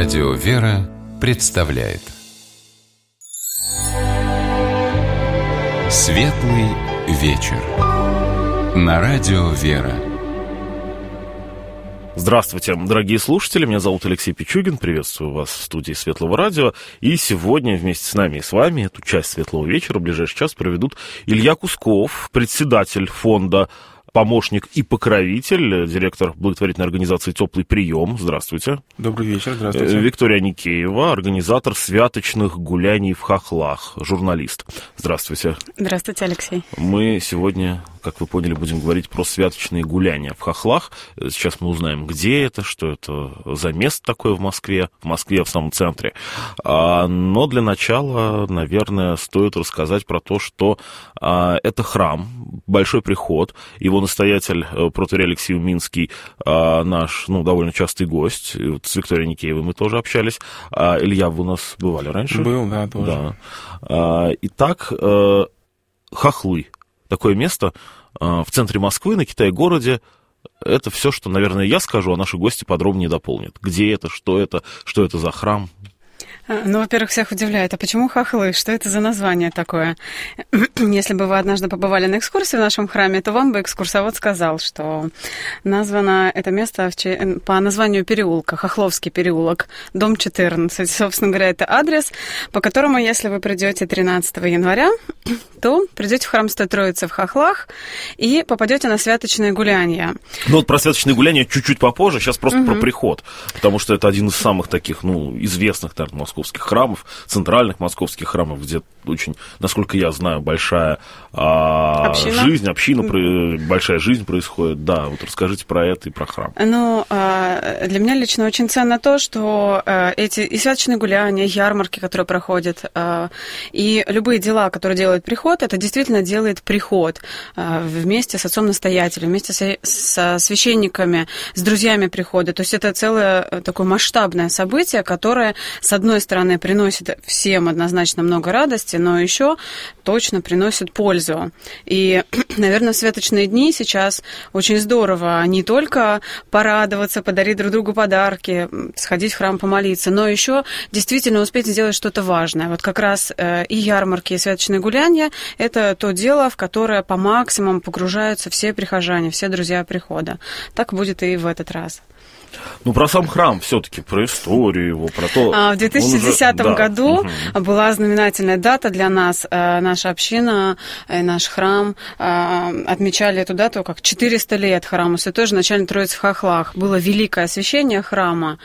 Радио «Вера» представляет Светлый вечер на Радио «Вера». Здравствуйте, дорогие слушатели, меня зовут Алексей Пичугин, приветствую вас в студии Светлого радио, и сегодня вместе с нами и с вами эту часть Светлого вечера в ближайший час проведут Илья Кусков, председатель фонда «Помощник и покровитель», директор благотворительной организации «Теплый прием». Здравствуйте. Добрый вечер, здравствуйте. Виктория Никеева, организатор святочных гуляний в Хохлах, журналист. Здравствуйте. Здравствуйте, Алексей. Мы сегодня, как вы поняли, будем говорить про святочные гуляния в Хохлах. Сейчас мы узнаем, где это, что это за место такое в Москве в самом центре. Но для начала, наверное, стоит рассказать про то, что это храм, большой приход. Его настоятель, протоиерей Алексей Уминский, наш, довольно частый гость. И вот с Викторией Никеевой мы тоже общались. Илья, вы у нас бывали раньше? Был, да, тоже. Да. Итак, Хохлы. Такое место в центре Москвы, на Китай-городе. Это все, что, наверное, я скажу, а наши гости подробнее дополнят. Где это, что это за храм? Во-первых, всех удивляет, а почему Хохлы? Что это за название такое? Если бы вы однажды побывали на экскурсии в нашем храме, то вам бы экскурсовод сказал, что названо это место по названию переулка, Хохловский переулок, дом 14. Собственно говоря, это адрес, по которому, если вы придете 13 января, то придете в храм Святой Троицы в Хохлах и попадете на святочные гуляния. Про святочные гуляния чуть-чуть попозже, сейчас просто про приход, потому что это один из самых таких, известных, наверное, московских храмов, центральных московских храмов, где очень, насколько я знаю, большая большая жизнь происходит. Да, вот расскажите про это и про храм. Для меня лично очень ценно то, что эти и святочные гуляния, ярмарки, которые проходят, и любые дела, которые делает приход, это действительно делает приход вместе с отцом-настоятелем, вместе со священниками, с друзьями прихода. То есть это целое такое масштабное событие, которое, с одной стороны, приносит всем однозначно много радости, но еще точно приносит пользу. И, наверное, в святочные дни сейчас очень здорово не только порадоваться, подарить друг другу подарки, сходить в храм помолиться, но еще действительно успеть сделать что-то важное. Вот как раз и ярмарки, и святочные гуляния – это то дело, в которое по максимуму погружаются все прихожане, все друзья прихода. Так будет и в этот раз. Про сам храм все-таки, про историю его, про то... В 2010 году была знаменательная дата для нас. Наша община, наш храм отмечали эту дату как 400 лет храму Святой же Начальной Троицы в Хохлах. Было великое освящение храма.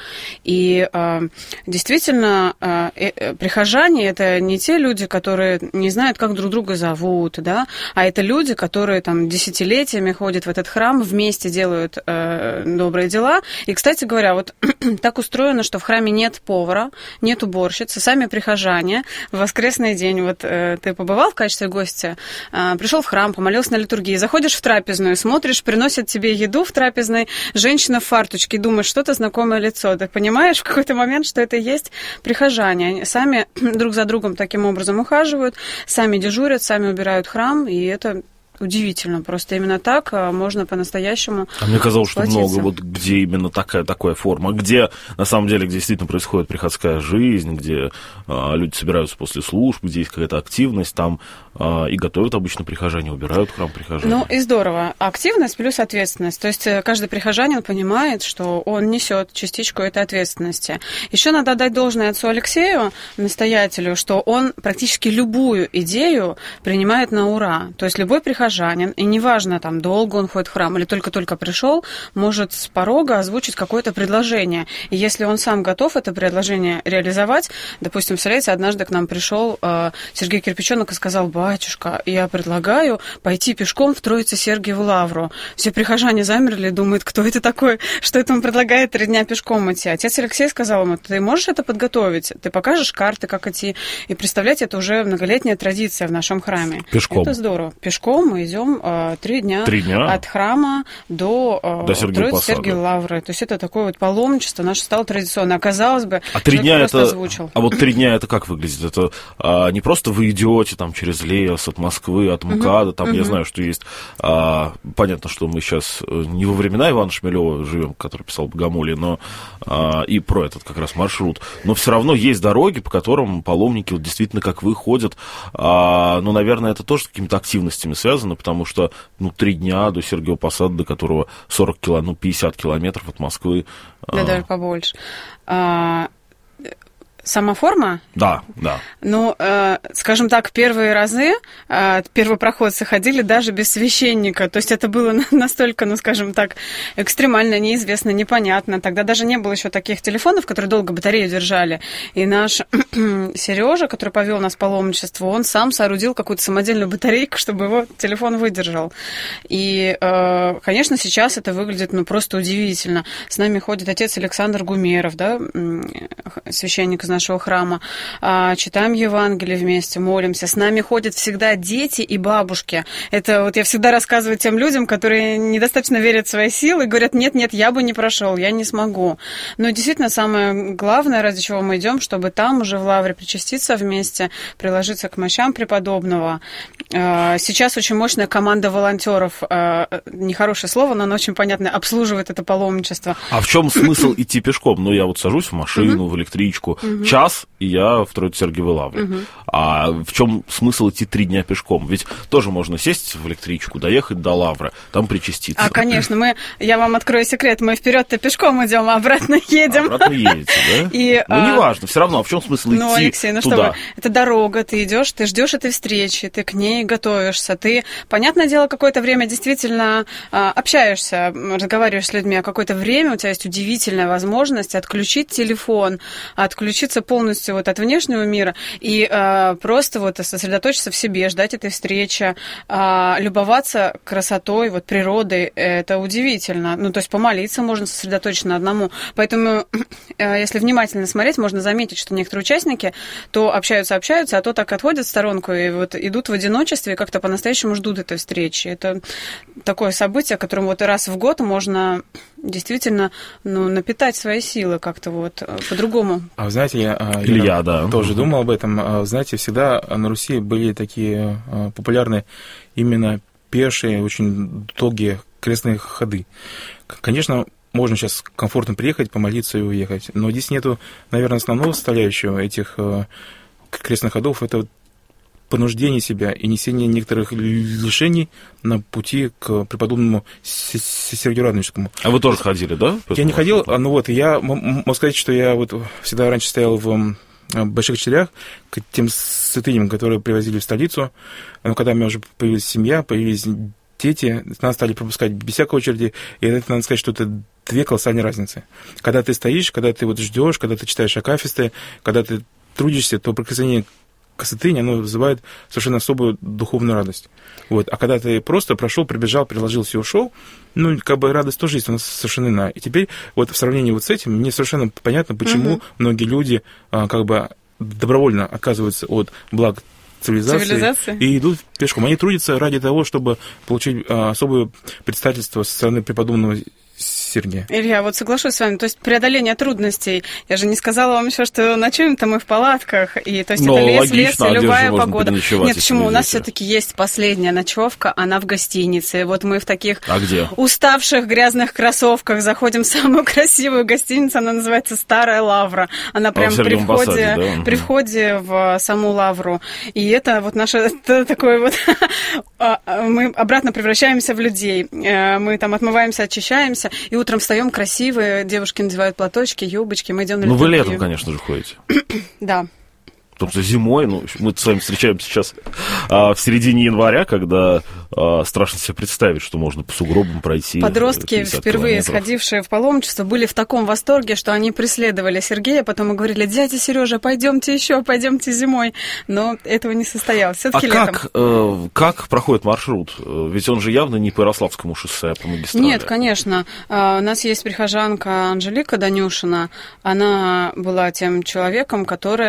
И действительно, прихожане – это не те люди, которые не знают, как друг друга зовут, да, а это люди, которые десятилетиями ходят в этот храм, вместе делают добрые дела. И, кстати говоря, вот так устроено, что в храме нет повара, нет уборщицы, сами прихожане в воскресный день, вот ты побывал в качестве гостя, пришел в храм, помолился на литургии, заходишь в трапезную, смотришь, приносят тебе еду в трапезной, женщина в фарточке, думаешь, что-то знакомое лицо, ты понимаешь в какой-то момент, что это и есть прихожане, они сами друг за другом таким образом ухаживают, сами дежурят, сами убирают храм, и это... Удивительно, просто именно так можно по-настоящему. А мне казалось, что много, где именно такая форма, где на самом деле где действительно происходит приходская жизнь, где люди собираются после служб, где есть какая-то активность, там и готовят обычно прихожане, убирают храм прихожане. И здорово. Активность плюс ответственность. То есть каждый прихожанин понимает, что он несет частичку этой ответственности. Еще надо отдать должное отцу Алексею, настоятелю, что он практически любую идею принимает на ура. То есть любой прихожанин, и неважно, долго он ходит в храм или только-только пришел, может с порога озвучить какое-то предложение. И если он сам готов это предложение реализовать, допустим, представляете, однажды к нам пришел Сергей Кирпиченок и сказал: «Батюшка, я предлагаю пойти пешком в Троице-Сергиеву лавру». Все прихожане замерли, думают, кто это такой, что это он предлагает 3 дня пешком идти. Отец Алексей сказал ему: ты можешь это подготовить? Ты покажешь карты, как идти? И представляете, это уже многолетняя традиция в нашем храме. Пешком. Это здорово. Пешком мы идем 3 дня от храма до Сергиевой Лавры. То есть это такое вот паломничество наше стало традиционно. Казалось бы, а 3 дня это озвучил. А вот 3 дня это как выглядит? Это не просто вы идете там через лес от Москвы, от МКАДа, там я знаю, что есть. Понятно, что мы сейчас не во времена Ивана Шмелева живем, который писал «Богомолие», но и про этот как раз маршрут. Но все равно есть дороги, по которым паломники вот действительно как вы ходят. Но, наверное, это тоже с какими-то активностями связано, потому что 3 дня до Сергиева Посада, до которого 50 километров от Москвы. Да, даже побольше. Сама форма? Да. Ну, скажем так, первые разы первопроходцы ходили даже без священника. То есть это было настолько, скажем так, экстремально, неизвестно, непонятно. Тогда даже не было еще таких телефонов, которые долго батарею держали. И наш Сережа, который повел нас в паломничество, он сам соорудил какую-то самодельную батарейку, чтобы его телефон выдержал. И, конечно, сейчас это выглядит просто удивительно. С нами ходит отец Александр Гумеров, да, священник из нашего храма, читаем Евангелие вместе, молимся. С нами ходят всегда дети и бабушки. Это вот я всегда рассказываю тем людям, которые недостаточно верят в свои силы и говорят, нет, я бы не прошел, я не смогу. Но действительно самое главное, ради чего мы идем, чтобы там уже в Лавре причаститься вместе, приложиться к мощам преподобного. Сейчас очень мощная команда волонтеров, нехорошее слово, но оно очень понятное, обслуживает это паломничество. А в чем смысл идти пешком? Я вот сажусь в машину, в электричку, час, и я в Троице-Сергиевой Лавре. А в чем смысл идти 3 дня пешком? Ведь тоже можно сесть в электричку, доехать до Лавры, там причаститься. Конечно, я вам открою секрет, мы вперед-то пешком идем, а обратно едем. Обратно едете, да? Неважно, все равно, а в чем смысл идти Алексей, туда? Это дорога, ты идешь, ты ждешь этой встречи, ты к ней готовишься, ты, понятное дело, какое-то время действительно общаешься, разговариваешь с людьми, а какое-то время у тебя есть удивительная возможность отключить телефон, отключиться полностью от внешнего мира и просто сосредоточиться в себе, ждать этой встречи, любоваться красотой, природой, это удивительно. То есть помолиться можно сосредоточиться на одному. Поэтому, если внимательно смотреть, можно заметить, что некоторые участники то общаются, а то так отходят в сторонку и идут в одиночестве и как-то по-настоящему ждут этой встречи. Это такое событие, которым раз в год можно действительно напитать свои силы как-то по-другому. А вы знаете, я тоже думал об этом. Знаете, всегда на Руси были такие популярные именно пешие, очень долгие крестные ходы. Конечно, можно сейчас комфортно приехать, помолиться и уехать, но здесь нету, наверное, основного составляющего этих крестных ходов. Это понуждение себя и несение некоторых лишений на пути к преподобному Сергию Радонежскому. А вы тоже ходили, да? Я не ходил, я могу сказать, что я всегда раньше стоял в больших очередях к тем святыням, которые привозили в столицу. Но когда у меня уже появилась семья, появились дети, нас стали пропускать без всякой очереди, и это, надо сказать, что это 2 колоссальные разницы. Когда ты стоишь, когда ты ждешь, когда ты читаешь акафисты, когда ты трудишься, то прикосновение к святыне, оно вызывает совершенно особую духовную радость. А когда ты просто прошел, прибежал, приложился и ушел, радость тоже есть, она совершенно иная. И теперь в сравнении с этим мне совершенно понятно, почему многие люди добровольно отказываются от благ цивилизации и идут пешком. Они трудятся ради того, чтобы получить особое представительство со стороны преподобного Сергия. Илья, соглашусь с вами, то есть преодоление трудностей. Я же не сказала вам еще, что ночуем-то мы в палатках, и то есть это лес, и любая погода. Нет, почему? У нас все-таки есть последняя ночевка, она в гостинице. Мы в таких уставших грязных кроссовках заходим в самую красивую гостиницу, она называется Старая Лавра. Она прямо при входе в саму Лавру. И это наше такое мы обратно превращаемся в людей. Мы там отмываемся, очищаемся, и утром встаем красивые, девушки надевают платочки, юбочки, мы идем на литургию. Вы летом, конечно же, ходите. Да. Потому что зимой, мы с вами встречаемся сейчас в середине января, когда страшно себе представить, что можно по сугробам пройти. Подростки, впервые сходившие в паломничество, были в таком восторге, что они преследовали Сергея, потом и говорили: дядя Сережа, пойдемте зимой. Но этого не состоялось. Все-таки летом. Как проходит маршрут? Ведь он же явно не по Ярославскому шоссе, а по магистрали. Нет, конечно. У нас есть прихожанка Анжелика Данюшина. Она была тем человеком, которая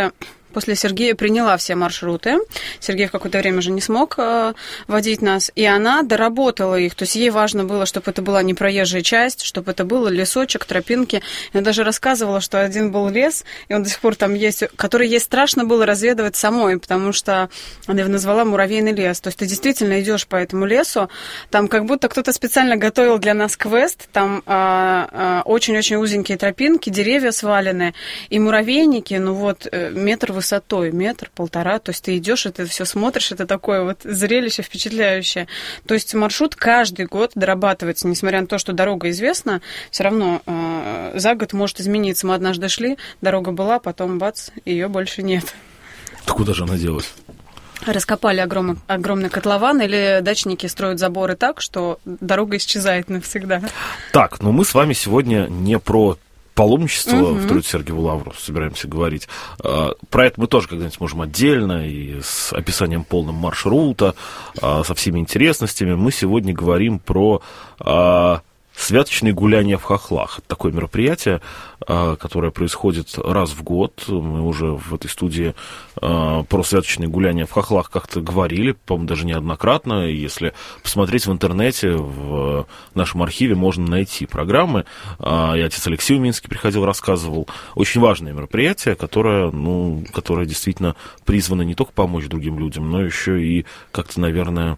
после Сергея приняла все маршруты. Сергей в какое-то время уже не смог водить нас, и она доработала их. То есть ей важно было, чтобы это была не проезжая часть, чтобы это был лесочек, тропинки. Она даже рассказывала, что один был лес, и он до сих пор там есть, который ей страшно было разведывать самой, потому что она его назвала муравейный лес. То есть ты действительно идешь по этому лесу, там как будто кто-то специально готовил для нас квест, там очень-очень узенькие тропинки, деревья свалены, и муравейники, ну вот, метр высотой, метр-полтора, то есть ты идешь, и ты все смотришь, это такое вот зрелище впечатляющее. То есть маршрут каждый год дорабатывается, несмотря на то, что дорога известна, все равно за год может измениться. Мы однажды шли, дорога была, потом бац, ее больше нет. Да куда же она делась? Раскопали огромный котлован, или дачники строят заборы так, что дорога исчезает навсегда. Так, но мы с вами сегодня не про паломничество в Троице-Сергиеву Лавру собираемся говорить. Про это мы тоже когда-нибудь можем отдельно, и с описанием полным маршрута, со всеми интересностями. Мы сегодня говорим про святочные гуляния в Хохлах. Это такое мероприятие, которое происходит раз в год. Мы уже в этой студии про святочные гуляния в Хохлах как-то говорили, по-моему, даже неоднократно. Если посмотреть в интернете, в нашем архиве можно найти программы. И отец Алексей Уминский приходил, рассказывал. Очень важное мероприятие, которое действительно призвано не только помочь другим людям, но еще и как-то, наверное,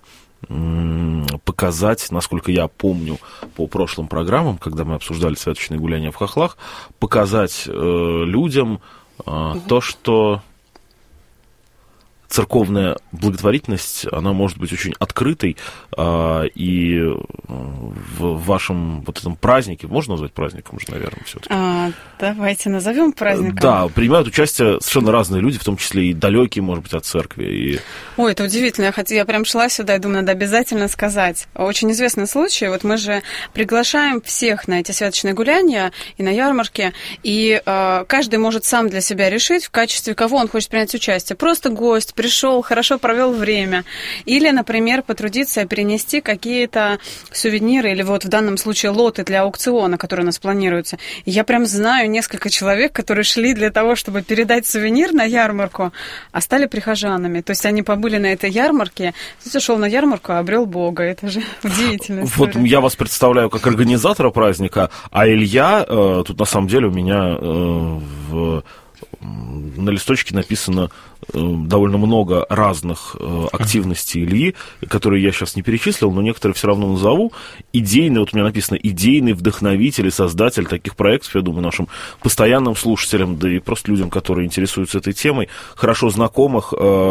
показать, насколько я помню по прошлым программам, когда мы обсуждали святочные гуляния в Хохлах, показать людям то, что церковная благотворительность, она может быть очень открытой, и в вашем вот этом празднике, можно назвать праздником уже, наверное, все-таки? Давайте назовем праздником. Да, принимают участие совершенно разные люди, в том числе и далекие, может быть, от церкви. Ой, это удивительно. Я прям шла сюда и думаю, надо обязательно сказать. Очень известный случай. Вот мы же приглашаем всех на эти святочные гуляния и на ярмарки, и каждый может сам для себя решить, в качестве кого он хочет принять участие. Просто гость, пришел, хорошо провел время. Или, например, потрудиться перенести какие-то сувениры, или вот в данном случае лоты для аукциона, которые у нас планируются. И я прям знаю несколько человек, которые шли для того, чтобы передать сувенир на ярмарку, а стали прихожанами. То есть они побыли на этой ярмарке, кто-то шел на ярмарку, а обрел Бога. Это же удивительно. Вот я вас представляю как организатора праздника, а Илья, тут на самом деле у меня на листочке написано довольно много разных активностей Ильи, которые я сейчас не перечислил, но некоторые все равно назову. Идейный, вот у меня написано, идейный вдохновитель и создатель таких проектов, я думаю, нашим постоянным слушателям, да и просто людям, которые интересуются этой темой, хорошо знакомых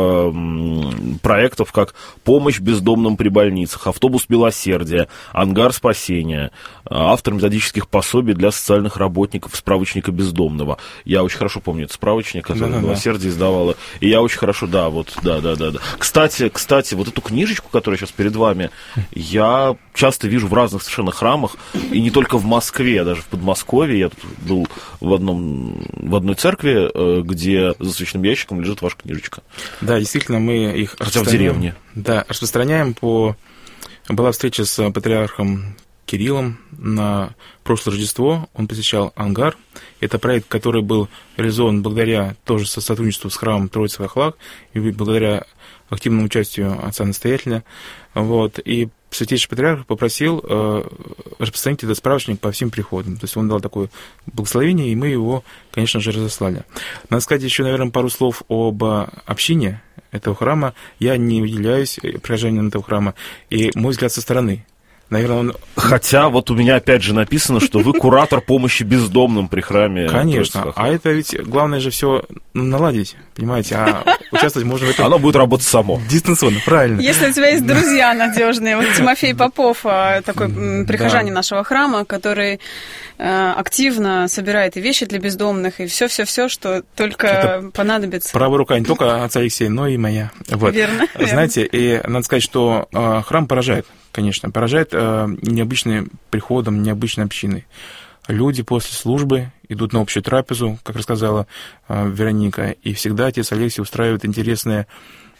проектов, как «Помощь бездомным при больницах», «Автобус милосердия», «Ангар спасения», автор методических пособий для социальных работников, справочника бездомного. Я очень хорошо помню этот справочник, который «Милосердие» издавала. И я очень хорошо, да. Кстати, вот эту книжечку, которая сейчас перед вами, я часто вижу в разных совершенно храмах, и не только в Москве, даже в Подмосковье. Я тут был в одной церкви, где за свечным ящиком лежит ваша книжечка. Да, действительно, мы их распространяем. Хотя в деревне. Да, распространяем Была встреча с патриархом Кириллом на прошлое Рождество. Он посещал Ангар. Это проект, который был реализован благодаря тоже сотрудничеству с храмом Троицы в Хохлах и благодаря активному участию отца-настоятеля. Вот. И Святейший Патриарх попросил распространить этот справочник по всем приходам. То есть он дал такое благословение, и мы его, конечно же, разослали. Надо сказать еще, наверное, пару слов об общине этого храма. Я не являюсь прихожанином этого храма, и мой взгляд со стороны. Наверное, Хотя вот у меня опять же написано, что вы куратор помощи бездомным при храме. Конечно, а это ведь главное же все наладить, понимаете, а участвовать можно в этом. Оно будет работать само. Дистанционно, правильно. Если у тебя есть друзья надежные, вот Тимофей Попов, такой прихожанин нашего храма, который активно собирает и вещи для бездомных, и все, что только это понадобится. Правая рука не только отца Алексея, но и моя. Вот. Верно. Знаете, и надо сказать, что храм поражает. Конечно, поражает необычным приходом, необычной общиной. Люди после службы идут на общую трапезу, как рассказала Вероника, и всегда отец Алексей устраивает интересные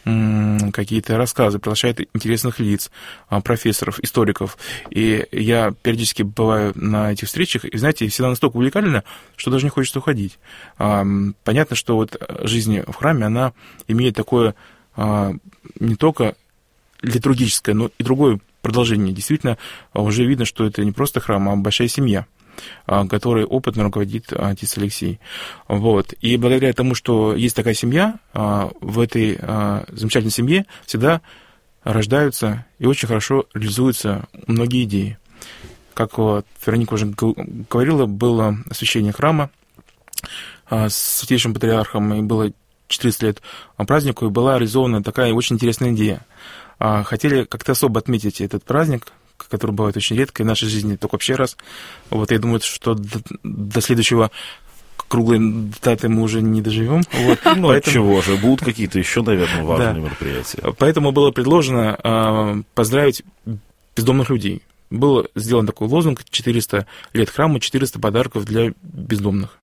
какие-то рассказы, приглашает интересных лиц, профессоров, историков. И я периодически бываю на этих встречах, и, знаете, всегда настолько увлекательно, что даже не хочется уходить. Понятно, что вот жизнь в храме, она имеет такое не только литургическое, но и другое продолжение. Действительно, уже видно, что это не просто храм, а большая семья, которой опытно руководит отец Алексей. Вот. И благодаря тому, что есть такая семья, в этой замечательной семье всегда рождаются и очень хорошо реализуются многие идеи. Как вот Вероника уже говорила, было освящение храма с святейшим патриархом, и было 400 лет празднику, и была реализована такая очень интересная идея. Хотели как-то особо отметить этот праздник, который бывает очень редко, и в нашей жизни только вообще раз. Вот, я думаю, что до следующего круглой даты мы уже не доживем. Вот. Ну, поэтому... чего же, будут какие-то еще, наверное, важные мероприятия. Поэтому было предложено поздравить бездомных людей. Был сделан такой лозунг: 400 лет храму, 400 подарков для бездомных.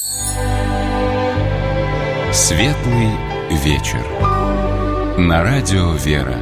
Светлый вечер. На радио «Вера».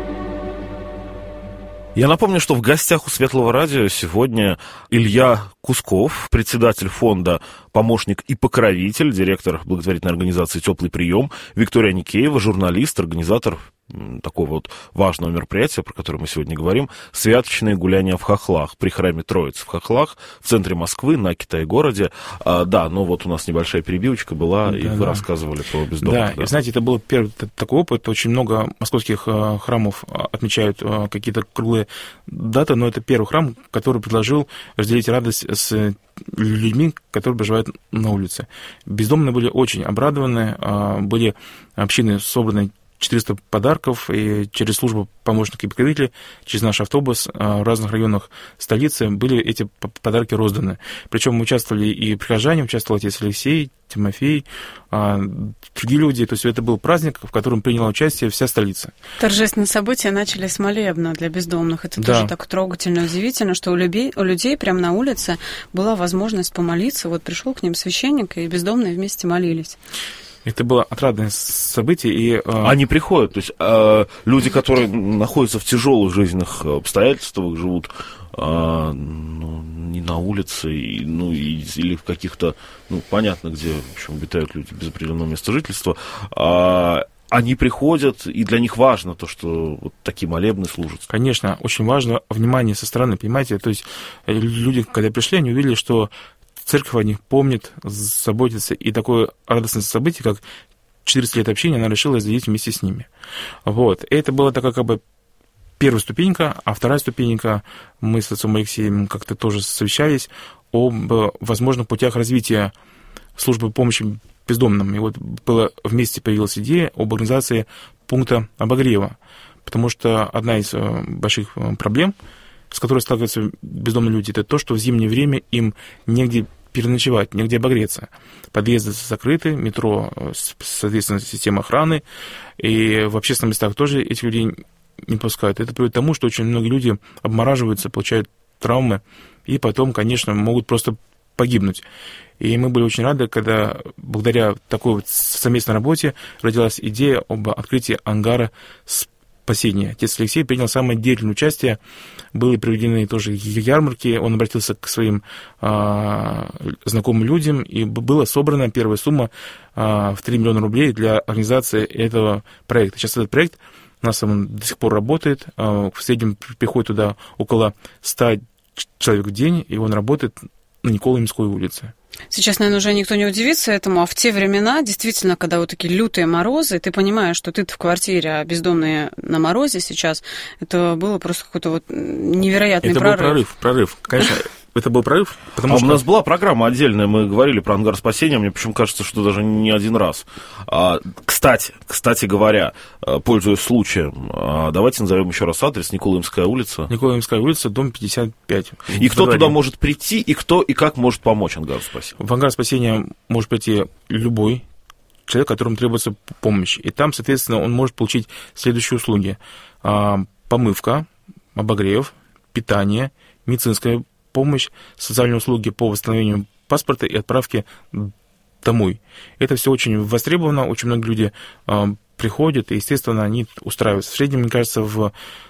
Я напомню, что в гостях у Светлого радио сегодня Илья Кусков, председатель фонда «Помощник и покровитель», директор благотворительной организации «Теплый прием», Виктория Никеева, журналист, организатор такого вот важного мероприятия, про которое мы сегодня говорим, святочные гуляния в Хохлах, при храме Троицы в Хохлах, в центре Москвы, на Китай-городе. Да, но вот у нас небольшая перебивочка была, да, и вы рассказывали про бездомных. Да, и знаете, это был первый такой опыт. Очень много московских храмов отмечают какие-то круглые даты, но это первый храм, который предложил разделить радость с людьми, которые проживают на улице. Бездомные были очень обрадованы, были общины собраны 400 подарков, и через службу помощника и покровителя, через наш автобус в разных районах столицы были эти подарки розданы. Причем участвовали и прихожане, участвовал отец Алексей, Тимофей, другие люди. То есть это был праздник, в котором приняла участие вся столица. Торжественные события начали с молебна для бездомных. Это тоже так трогательно, удивительно, что у людей прямо на улице была возможность помолиться. Вот пришел к ним священник, и бездомные вместе молились. Это было отрадное событие. И, Они приходят, то есть люди, которые находятся в тяжелых жизненных обстоятельствах, живут не на улице, или в каких-то, понятно, где, в общем, обитают люди без определенного места жительства, они приходят, и для них важно то, что вот такие молебны служат. Конечно, очень важно внимание со стороны, понимаете, то есть люди, когда пришли, они увидели, что церковь о них помнит, заботится, и такое радостное событие, как 400 лет общения, она решила разделить вместе с ними. Вот. И это была такая как бы первая ступенька, а вторая ступенька, мы с отцом Алексеем как-то тоже совещались об возможных путях развития службы помощи бездомным. И вот вместе появилась идея об организации пункта обогрева, потому что одна из больших проблем, с которой сталкиваются бездомные люди, это то, что в зимнее время им негде переночевать, негде обогреться. Подъезды закрыты, метро, соответственно, система охраны, и в общественных местах тоже этих людей не пускают. Это приводит к тому, что очень многие люди обмораживаются, получают травмы, и потом, конечно, могут просто погибнуть. И мы были очень рады, когда благодаря такой вот совместной работе родилась идея об открытии ангара спасения. Отец Алексей принял самое деятельное участие, были проведены тоже ярмарки, он обратился к своим знакомым людям, и была собрана первая сумма в 3 миллиона рублей для организации этого проекта. Сейчас этот проект у нас до сих пор работает, в среднем приходит туда около 100 человек в день, и он работает на Николаевской улице. Сейчас, наверное, уже никто не удивится этому, а в те времена, действительно, когда вот такие лютые морозы, ты понимаешь, что ты в квартире, а бездомные на морозе сейчас, это было просто какой-то вот невероятный прорыв. Это был прорыв, конечно. Это был прорыв, потому что... У нас была программа отдельная, мы говорили про ангар спасения, мне почему кажется, что даже не один раз. Кстати говоря, пользуясь случаем, давайте назовем еще раз адрес: Николаевская улица. Николаевская улица, дом 55. И кто туда может прийти, и кто и как может помочь ангару спасения? В ангар спасения может прийти любой человек, которому требуется помощь. И там, соответственно, он может получить следующие услуги: помывка, обогрев, питание, медицинская помощь, социальные услуги по восстановлению паспорта и отправке домой. Это все очень востребовано, очень многие люди приходят, и, естественно, они устраиваются. В среднем, мне кажется, в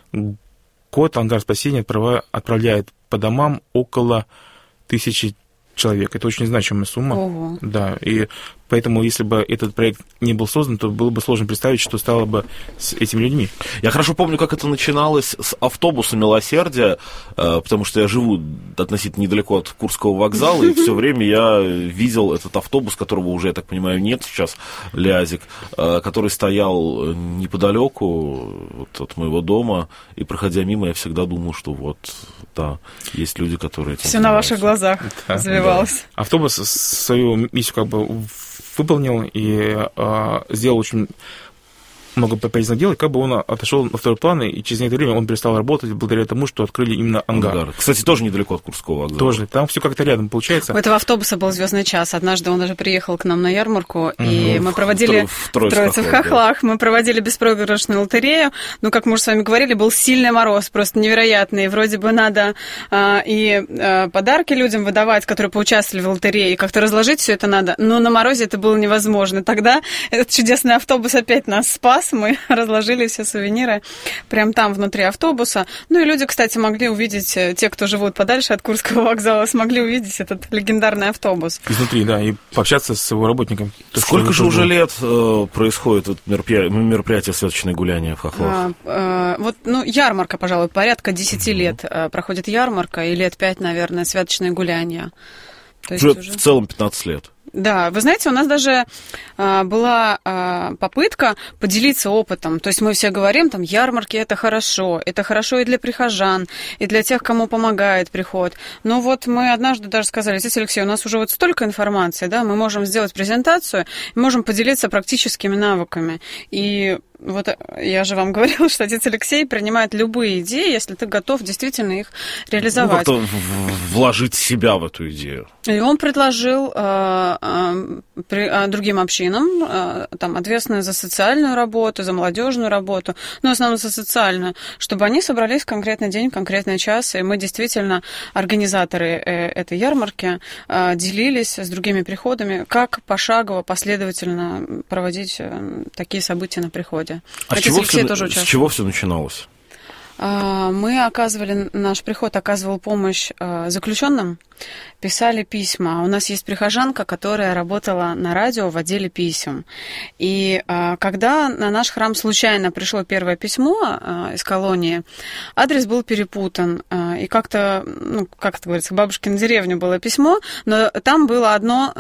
год ангар спасения отправляет по домам около 1000 человек. Это очень значимая сумма. Ого. Да, и поэтому, если бы этот проект не был создан, то было бы сложно представить, что стало бы с этими людьми. Я хорошо помню, как это начиналось с автобуса «Милосердия», потому что я живу относительно недалеко от Курского вокзала, и все время я видел этот автобус, которого уже, я так понимаю, нет сейчас, «Лязик», который стоял неподалеку вот от моего дома, и, проходя мимо, я всегда думал, что вот, да, есть люди, которые... Все на ваших глазах развивалось. Да. Автобус свою миссию как бы выполнил и сделал очень много полезных дел, и как бы он отошел на второй план, и через некоторое время он перестал работать благодаря тому, что открыли именно ангар. Кстати, тоже недалеко от Курского вокзала. Тоже, там все как-то рядом получается. У этого автобуса был звездный час. Однажды он даже приехал к нам на ярмарку, и мы проводили в Троице в Хохлах, мы проводили беспроигрышную лотерею. Ну, как мы уже с вами говорили, был сильный мороз, просто невероятный. Вроде бы надо и подарки людям выдавать, которые поучаствовали в лотерее, и как-то разложить все это надо. Но на морозе это было невозможно. Тогда этот чудесный автобус опять нас спас. Мы разложили все сувениры прямо там, внутри автобуса. Ну и люди, кстати, могли увидеть, те, кто живут подальше от Курского вокзала, смогли увидеть этот легендарный автобус. Изнутри, да, и пообщаться с его работником. Сколько же уже лет происходит это мероприятие «Святочное гуляние» в Хохлах? Вот, ярмарка, пожалуй, порядка 10 лет проходит ярмарка, и лет 5, наверное, «Святочное гуляние». То есть уже в целом 15 лет. Да, вы знаете, у нас даже была попытка поделиться опытом. То есть мы все говорим, там, ярмарки – это хорошо и для прихожан, и для тех, кому помогает приход. Но вот мы однажды даже сказали: здесь, Алексей, у нас уже вот столько информации, да, мы можем сделать презентацию, можем поделиться практическими навыками. И вот я же вам говорила, что отец Алексей принимает любые идеи, если ты готов действительно их реализовать. Как-то вложить себя в эту идею. И он предложил другим общинам, там, ответственные за социальную работу, за молодежную работу, но в основном за социальную, чтобы они собрались в конкретный день, в конкретный час, и мы действительно, организаторы этой ярмарки, делились с другими приходами, как пошагово, последовательно проводить такие события на приходе. А с чего все начиналось? Наш приход оказывал помощь заключенным, писали письма. У нас есть прихожанка, которая работала на радио в отделе писем. И когда на наш храм случайно пришло первое письмо из колонии, адрес был перепутан. И как-то, как это говорится, к бабушкиной деревне было письмо, но там было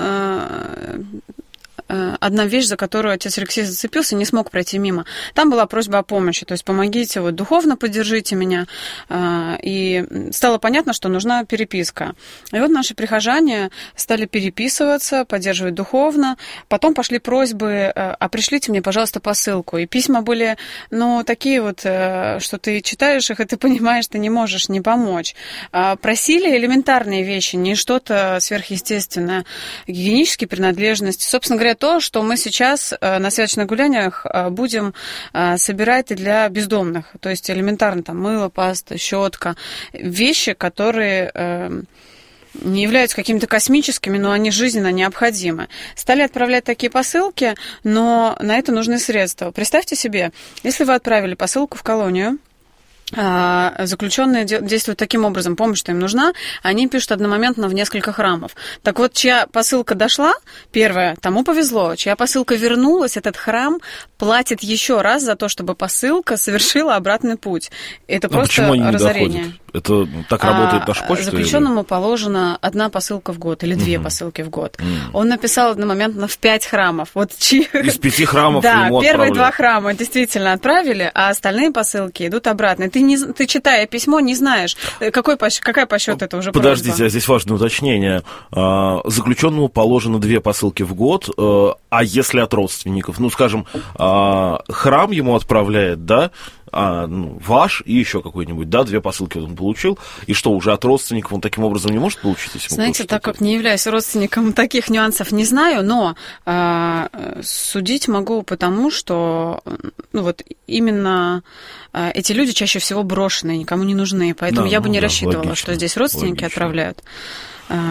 одна вещь, за которую отец Алексей зацепился, не смог пройти мимо. Там была просьба о помощи, то есть помогите, вот, духовно поддержите меня. И стало понятно, что нужна переписка. И вот наши прихожане стали переписываться, поддерживать духовно. Потом пошли просьбы: а пришлите мне, пожалуйста, посылку. И письма были, такие вот, что ты читаешь их, и ты понимаешь, ты не можешь не помочь. Просили элементарные вещи, не что-то сверхъестественное. Гигиенические принадлежности. Собственно говоря, то, что мы сейчас на святочных гуляниях будем собирать и для бездомных. То есть элементарно там мыло, паста, щетка. Вещи, которые не являются какими-то космическими, но они жизненно необходимы. Стали отправлять такие посылки, но на это нужны средства. Представьте себе, если вы отправили посылку в колонию, заключенные действуют таким образом: помощь-то им нужна, они пишут одномоментно в несколько храмов. Так вот, чья посылка дошла, первая, тому повезло. Чья посылка вернулась, этот храм платит еще раз за то, чтобы посылка совершила обратный путь. Это просто разорение. Это так работает наша почта? Заключенному положена одна посылка в год или две посылки в год. Он написал одномоментно в 5 храмов. Из 5 храмов да, ему первые отправили. 2 храма действительно отправили, а остальные посылки идут обратно. Ты, читая письмо, не знаешь, какая по счету это уже просьба. Подождите, здесь важное уточнение. Заключенному положено 2 посылки в год, а если от родственников? Скажем, храм ему отправляет, да, ваш и еще какой-нибудь, да, 2 посылки он получил, и что, уже от родственников он таким образом не может получить? Если знаете, так как не являюсь родственником, таких нюансов не знаю, но судить могу потому, что именно эти люди чаще всего брошенные, никому не нужны, поэтому я бы не рассчитывала, что здесь родственники отправляют.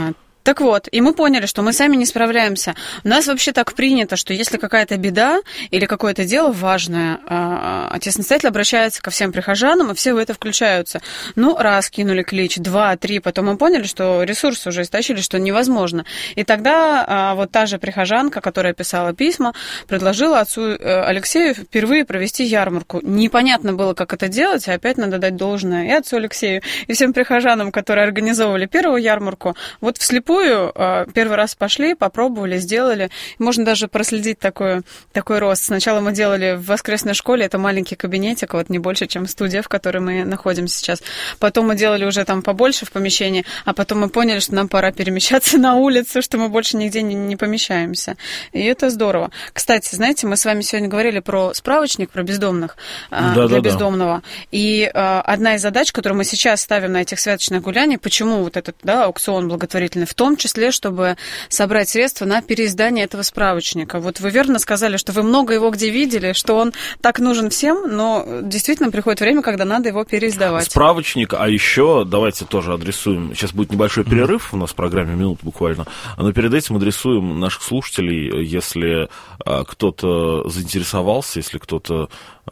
Так вот, и мы поняли, что мы сами не справляемся. У нас вообще так принято, что если какая-то беда или какое-то дело важное, отец настоятель обращается ко всем прихожанам, и все в это включаются. Ну, раз кинули клич, 2, 3, потом мы поняли, что ресурсы уже истощили, что невозможно. И тогда вот та же прихожанка, которая писала письма, предложила отцу Алексею впервые провести ярмарку. Непонятно было, как это делать, а опять надо дать должное и отцу Алексею, и всем прихожанам, которые организовывали первую ярмарку. Вот вслепую первый раз пошли, попробовали, сделали. Можно даже проследить такой рост. Сначала мы делали в воскресной школе, это маленький кабинетик, вот не больше, чем студия, в которой мы находимся сейчас. Потом мы делали уже там побольше в помещении, а потом мы поняли, что нам пора перемещаться на улицу, что мы больше нигде не помещаемся. И это здорово. Кстати, знаете, мы с вами сегодня говорили про справочник, про бездомных, для бездомного. И одна из задач, которую мы сейчас ставим на этих святочных гуляниях, почему вот этот аукцион благотворительный, в том числе, чтобы собрать средства на переиздание этого справочника. Вот вы верно сказали, что вы много его где видели, что он так нужен всем, но действительно приходит время, когда надо его переиздавать. Справочник, а еще давайте тоже адресуем, сейчас будет небольшой перерыв у нас в программе, минут буквально, но перед этим адресуем наших слушателей, если кто-то заинтересовался, если кто-то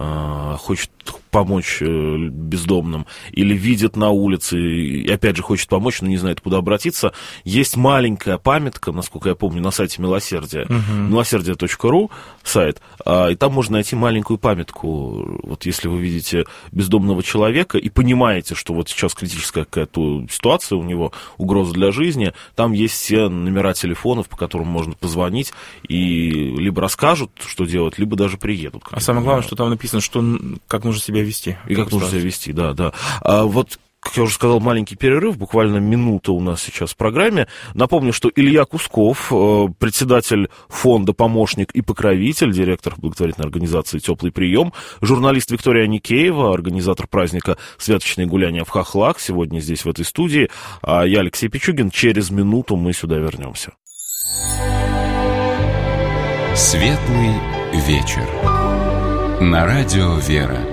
хочет помочь бездомным или видит на улице и опять же хочет помочь, но не знает, куда обратиться, есть маленькая памятка, насколько я помню, на сайте Милосердия, милосердие.ру сайт, и там можно найти маленькую памятку. Вот если вы видите бездомного человека и понимаете, что вот сейчас критическая какая-то ситуация у него, угроза для жизни, там есть все номера телефонов, по которым можно позвонить, и либо расскажут, что делать, либо даже приедут. А самое главное, что там написано, что как нужно себя вести. И как нужно себя вести, да. Вот, как я уже сказал, маленький перерыв, буквально минута у нас сейчас в программе. Напомню, что Илья Кусков, председатель фонда, помощник и покровитель, директор благотворительной организации «Теплый прием», журналист Виктория Аникеева, организатор праздника «Святочные гуляния в Хохлах», сегодня здесь, в этой студии. А я, Алексей Пичугин, через минуту мы сюда вернемся. Светлый вечер. На радио «Вера».